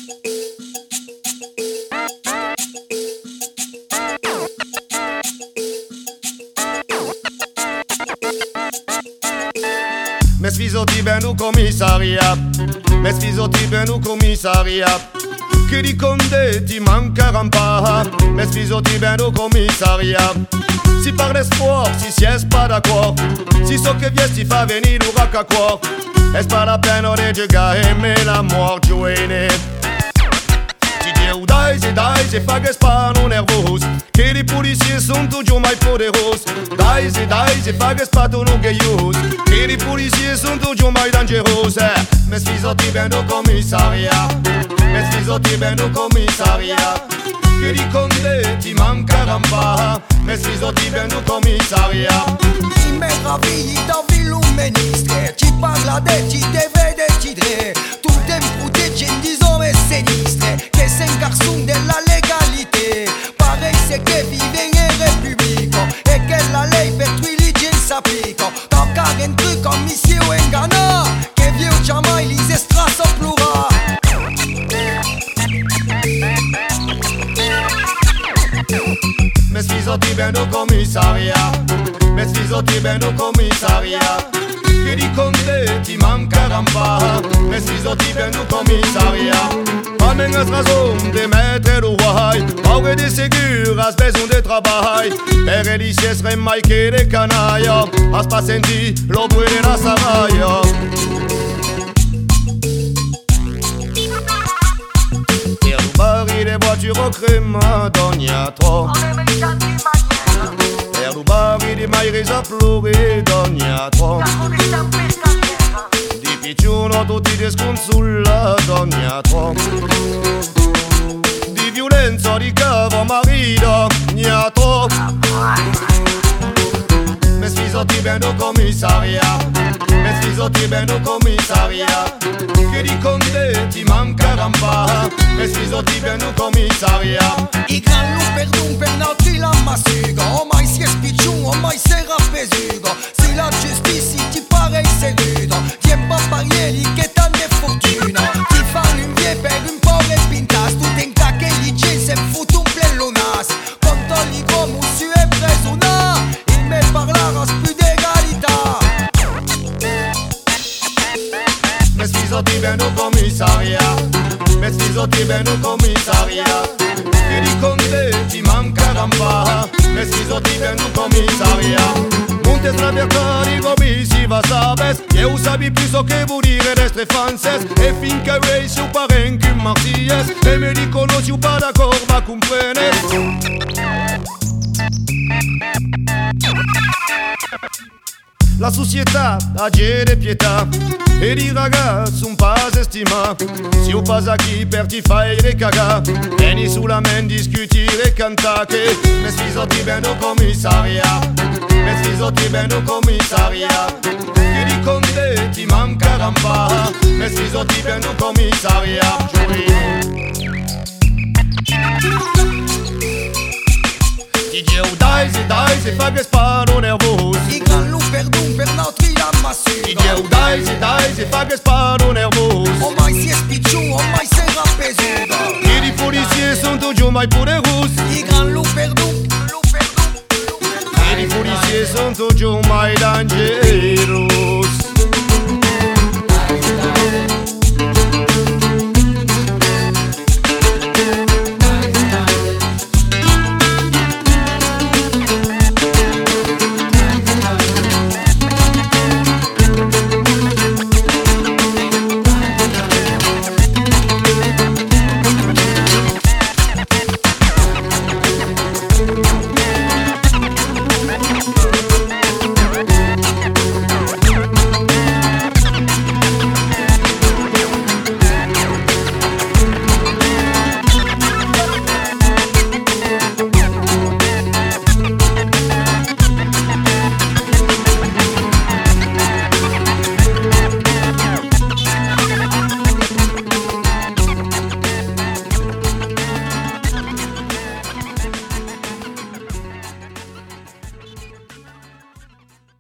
Mes sfizotti ben au commissariat, mes sfizotti ben au commissariat. Che di conde ti mancheranno pas, mes sfizotti ben au commissariat. Si par l'espoir, si es pas d'accord, si so che vies ti fa venire un rac à quoi, est pas la peine de giocare mais la mort giovane. Dai, se fa che spano nervos, che i policiers sono toujours mai poderos. Dai, se fa che spatono che ius, che i policiers sono toujours mai dangeros. Mes sfizotti ben au commissariat, mes sfizotti ben au commissariat. Che di conde ti mancheranno pas, mes sfizotti ben au commissariat. Si meravigli da un ministre, ci parla de ci deve decidere. Tu tempo de gente zone sinistre, che se incarsun della legalité. Pare se che vive in repubblico e che la lei per tui leggi s'applica. Toccare un truc comme monsieur Engana, che vieux jamais les estras au plural. Mes sfizotti ben au commissariat, mes sfizotti ben au commissariat. Che di conde ti mancheranno pas, mes sfizotti ben au commissariat. Amen as razon de mettre le guai, aure de ségur, as besoin de travail. Per elicie serait mai che de canaia, as pas senti lo bruit de la saraia. Per rubare le voitures au crime, donne a trop. Per rubare di mai resa plore, donne a trop. Di picciuno tutti desconsulla, donne a trop. Di violenza di cavo marito, ne a trop. Mes sfizotti ben au commissariat, mes sfizotti ben au commissariat. Che di conde ti mancheranno pas, mes sfizotti ben au commissariat. I gran lu per notri la masuga, o mai si è spicciun, o mai si era pesugo. Si la giustizia ti pare seguito, tiempo parieri che tante fortuna. Ti fanno un vie per un pobre pintas, tu tenca che gli se fut un plelonas. Controlli come si è preso una, il me parlara più d'egalità. Mes sfizotti ben au commissariat, mes sfizotti ben au commissariat. Che di conde ti mancheranno pas, mes sfizotti ben au commissariat. Montes travercari come si va sabes, eu sabi più so che vuol dire destre frances. E finché rei su paren che marsies, e me dicono si pas d'accord ma comprenes. La società ha de pietà e di ragazzi un pas estima. Si o pas qui per ti fai recagà, vieni sulla men discutire e cantare. Che mes sfizotti ben au commissariat, mes sfizotti ben au commissariat. Che di conde ti mancheranno pas, mes sfizotti ben au commissariat. Dai, se fa che sparo nervos. I gran lu per notri la masuga. Dai, se fa che sparo nervos. O mai si è spicciun, o mai si era pesuga. Et les policiers sont toujours mai poderos. I gran lu per Et les policiers sont toujours mai dangereux.